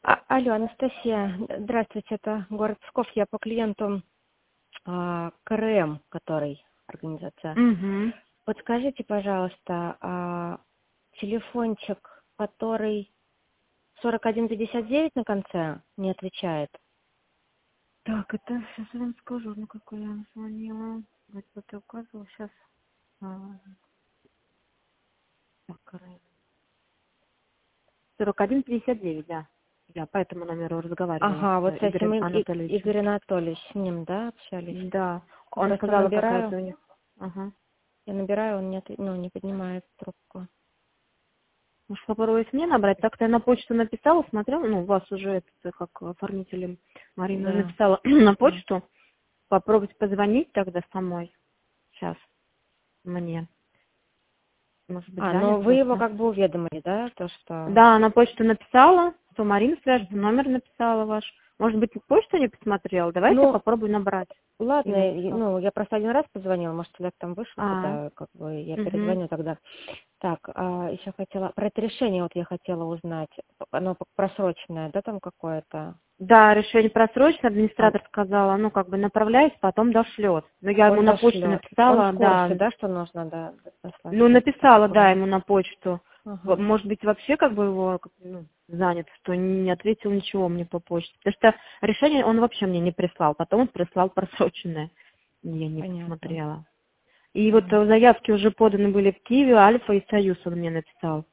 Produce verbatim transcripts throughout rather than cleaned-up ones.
А, алло, Анастасия, здравствуйте, это город Псков, я по клиенту а, КРМ, который организация. Угу. Подскажите, пожалуйста, а, телефончик, который сорок один пятьдесят девять на конце, не отвечает. Так, это сейчас я вам скажу, ну какой я вам звонила. Вот тут я указывала сейчас. А, так, Карен. сорок один пятьдесят девять, да. Я по этому номеру разговаривала Ага, с вот э, с этим Игорем И- И- Анатольевичем. Игорь Анатольевич, с ним, да, общались? Да. Я Он просто сказала, набираю, какая-то у них. Ага. я набираю, он не, отв- ну, не поднимает трубку. Может, попробовать мне набрать? Так-то я на почту написала, смотрела, ну, вас уже это, э, как оформителем Марина Да. написала на Да. почту. Попробовать позвонить тогда самой. Сейчас мне. Может быть, А, занят ну вы его просто. как бы уведомили, да, то, что... Да, на почту написала, что Марина свяжется, номер написала ваш. Может быть, почту не посмотрела? Давайте я Ну, попробую набрать его. ладно, и- ну, я просто один раз позвонила, может, Олег там вышел А, куда, как бы я угу. перезвоню тогда. Так, а, еще хотела, про это решение вот я хотела узнать, оно просроченное, да, там какое-то? Да, решение просрочено, А, администратор сказала, ну, как бы направляйся, потом дошлет. Но я ему он на почту дошлет. Он в написала, курсе, да. да, что нужно, да, дослать? Ну, написала, да, Понял. ему на почту. В- Ага. Может быть, вообще как бы его как, ну, занят, что не ответил ничего мне по почте. Потому что решение он вообще мне не прислал. Потом он прислал просроченное. Я не Понятно. посмотрела. И вот Понятно. э, заявки уже поданы были в Киеве, Альфа и Союз, он мне написал.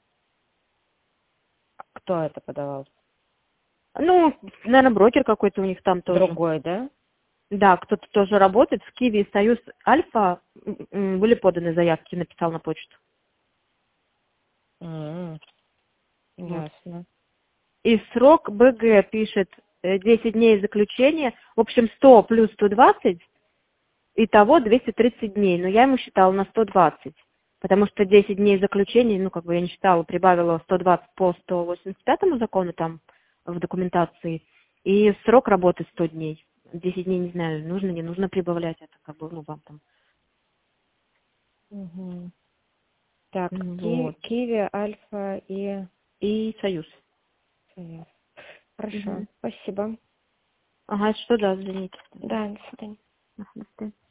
Кто это подавал? Ну, наверное, брокер какой-то у них там тоже. Другой, да? Да, кто-то тоже работает. В Киеве и Союз, Альфа м, м, были поданы заявки, написал на почту. М, Вот. Ясно. И срок БГ пишет э, десять дней заключения. В общем, сто плюс сто двадцать, итого двести тридцать дней. Но я ему считала на сто двадцать. Потому что десять дней заключения, ну, как бы я не считала, прибавила сто двадцать по сто восемьдесят пятому закону там в документации. И срок работы сто дней. десять дней, не знаю, нужно, не нужно прибавлять это, как бы, ну, вам там. Угу. Так, Ки- Вот. Киви, Альфа и И Союз. Союз. Хорошо, Мгм. спасибо. Ага, это что, да, извините. Да, до свидания. Ага, до свидания.